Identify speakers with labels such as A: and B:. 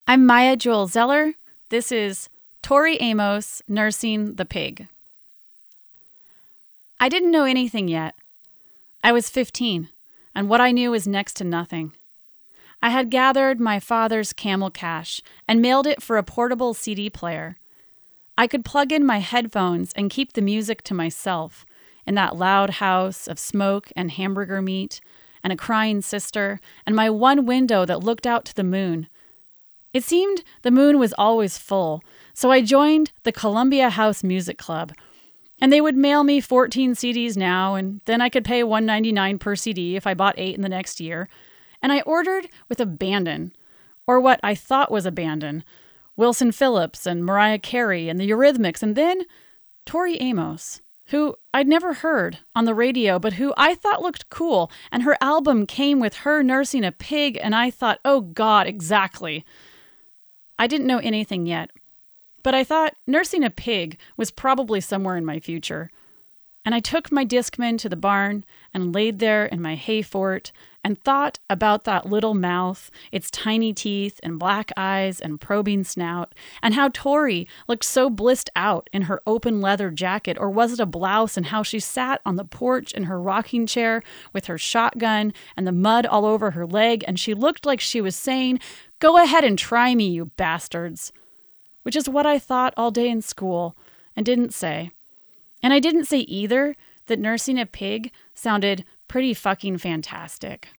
A: I'm Maya Jewel Zeller. This is Tori Amos nursing the pig. I didn't know anything yet. I was 15, and what I knew was next to nothing. I had gathered my father's camel cash and mailed it for a portable CD player. I could plug in my headphones and keep the music to myself in that loud house of smoke and hamburger meat and a crying sister and my one window that looked out to the moon. It seemed the moon was always full, so I joined the Columbia House Music Club, and they would mail me 14 CDs now, and then I could pay $1.99 per CD if I bought 8 in the next year. And I ordered with abandon, or what I thought was abandon, Wilson Phillips and Mariah Carey and the Eurythmics, and then Tori Amos, who I'd never heard on the radio, but who I thought looked cool, and her album came with her nursing a pig, and I thought, oh God, exactly. I didn't know anything yet, but I thought nursing a pig was probably somewhere in my future. And I took my Discman to the barn and laid there in my hay fort and thought about that little mouth, its tiny teeth and black eyes and probing snout, and how Tori looked so blissed out in her open leather jacket, or was it a blouse, and how she sat on the porch in her rocking chair with her shotgun and the mud all over her leg, and she looked like she was saying, "Go ahead and try me, you bastards," which is what I thought all day in school and didn't say. And I didn't say either that nursing a pig sounded pretty fucking fantastic.